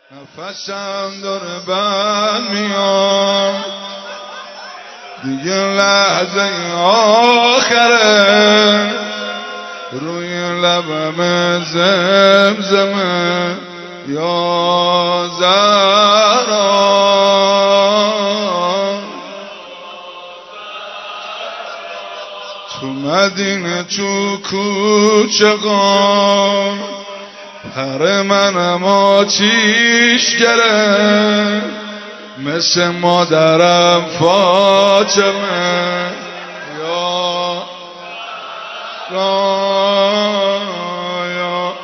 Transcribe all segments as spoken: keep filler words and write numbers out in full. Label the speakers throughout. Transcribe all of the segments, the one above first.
Speaker 1: نفسم داره بند میام، دیگه لحظه آخره، روی لبم زمزمه یا زهرا. تو مدینه تو کوچه قام پر منم آتیش گره، مثل مادرم فاطمه یا رایا.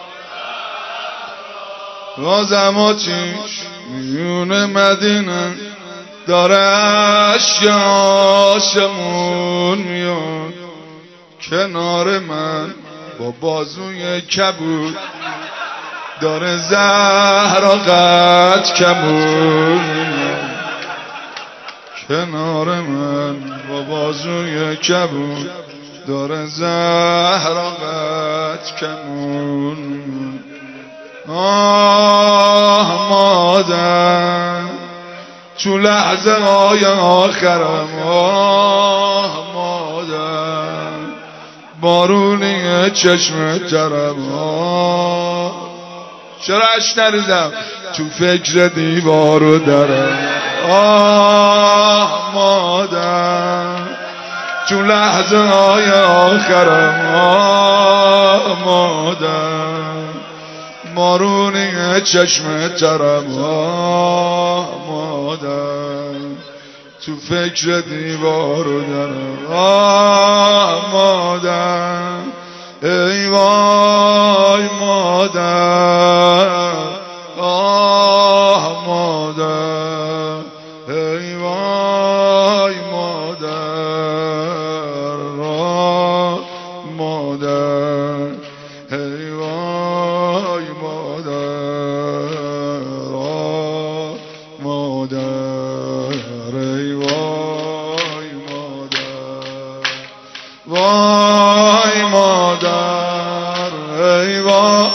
Speaker 1: بازم آتیش میون مدینه داره اشک آسمون میاد، کنار من با بازوی کبود داره زهرا قد کمون میاد، کنار من با بازوی کبود داره زهرا قد کمون میاد. آه مادر تو لحظه های آخرم، آه مادر بارونی چشم ترم، آه چرا اش نریزم تو فکر دیوار و درم. آه مادر تو لحظه های آخرم، آه مادر بارونی چشم ترم، آه مادر تو فکر دیوار و درم. آه مادر ای وای مادر، آه مادر ای وای مادر، آه مادر ای وای مادر، آه مادر ای وای مادر، وای مادر ای وای.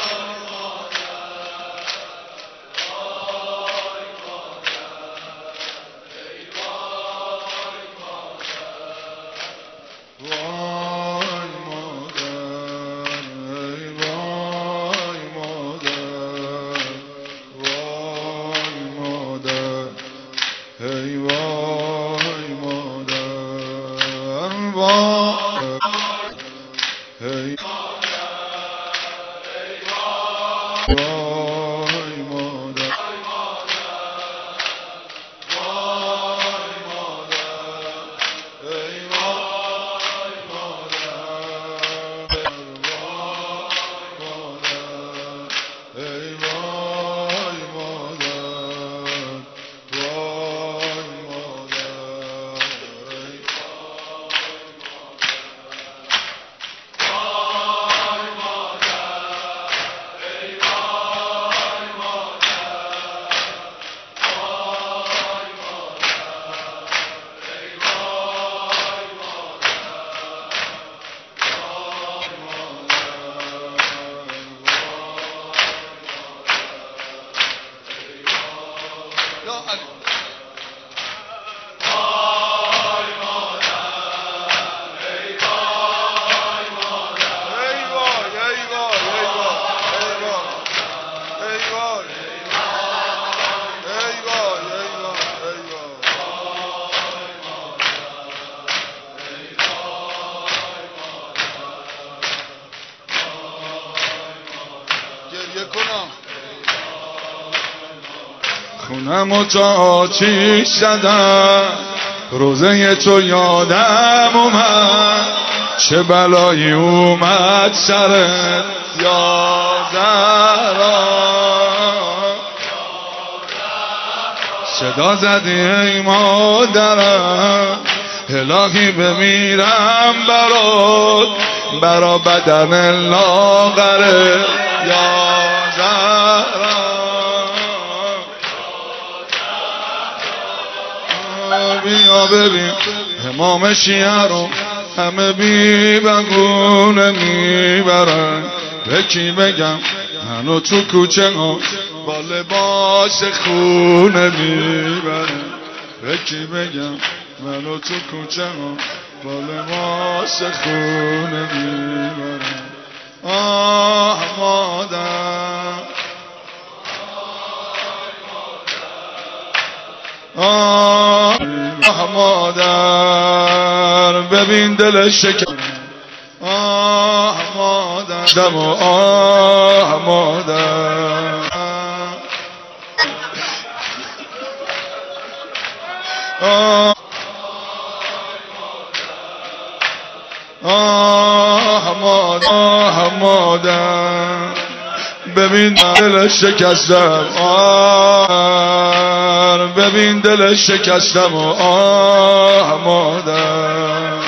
Speaker 1: خونم و تا آتیش زدم، روزه تو یادم اومد، چه بلایی اومد سرت یا زهرا. صدا زدی ای مادرم، الهی بمیرم برات، برا بدن لاغره یا زهرا. بیا ببین امام شیعه رو همه بی بگونه میبرن، به کی بگم منو تو کوچه ها با لباس خونه میبره. به کی بگم منو تو کوچه ها با لباس خونه میبره. آه مادر آه مادر ببین دل شکر. آه مادر دم و آه مادر آه آه مادر آه مادر ببین دل شکستم. آه ببین دل شکستم و آه مادر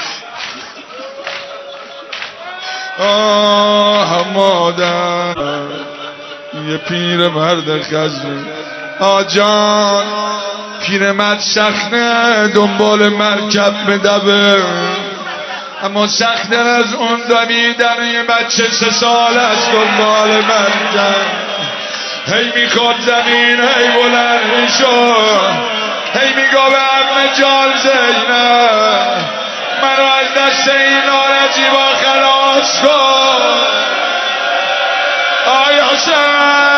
Speaker 1: آه مادر. یه پیر مرد خزنه آجان پیرمرد سخته دنبال مرکب بدبه، اما سخت‌تر از اون دویدن یه بچه سه سال از دنبال مرکب. هی میخواد زمین هی بلند میشو، هی میگو به عمه جان زینب منو از دست این نارجیبا خلاص کن. آی حسین